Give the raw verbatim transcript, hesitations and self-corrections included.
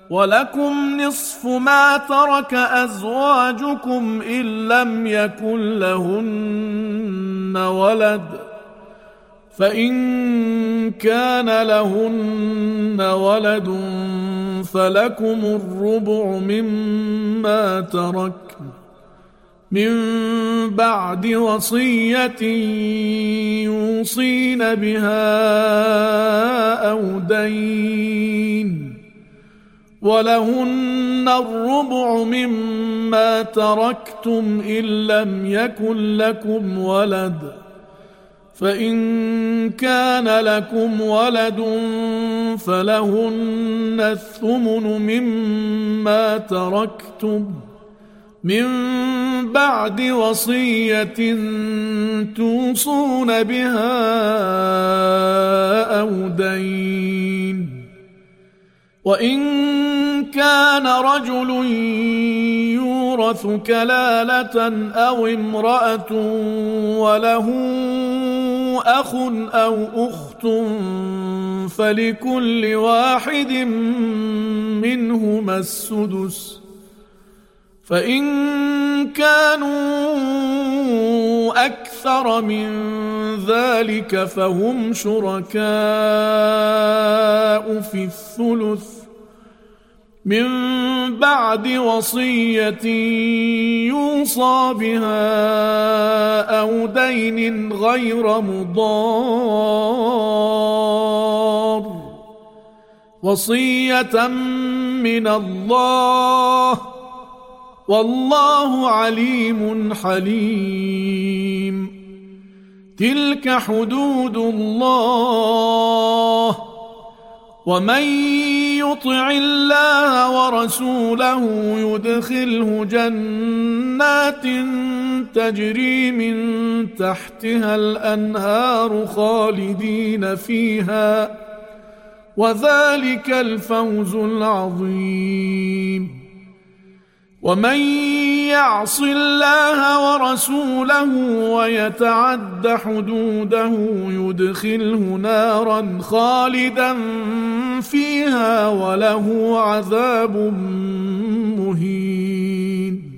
ولكم نصف ما ترك أزواجكم إن لم يكن لهن ولد، فإن كان لهن ولد فلكم الربع مما تركن من بعد وصية يوصين بها أو دين، ولهن الربع مما تركتم إن لم يكن لكم ولد، فإن كان لكم ولد فلهن الثمن مما تركتم من بعد وصية توصون بها أو دين. وإن كان رجل يورث كلالة أو امرأة وله أخ أو أخت فلكل واحد منهما السدس، فإن كانوا أكثر من ذلك فهم شركاء في الثلث من بعد وصية يوصى بها أو دين غير مضار، وصية من الله، والله عليم حليم. تلك حدود الله، ومن يطع الله ورسوله يدخله جنات تجري من تحتها الأنهار خالدين فيها، وذلك الفوز العظيم. ومن يعص الله ورسوله ويتعد حدوده يدخله نارا خالدا فيها وله عذاب مهين.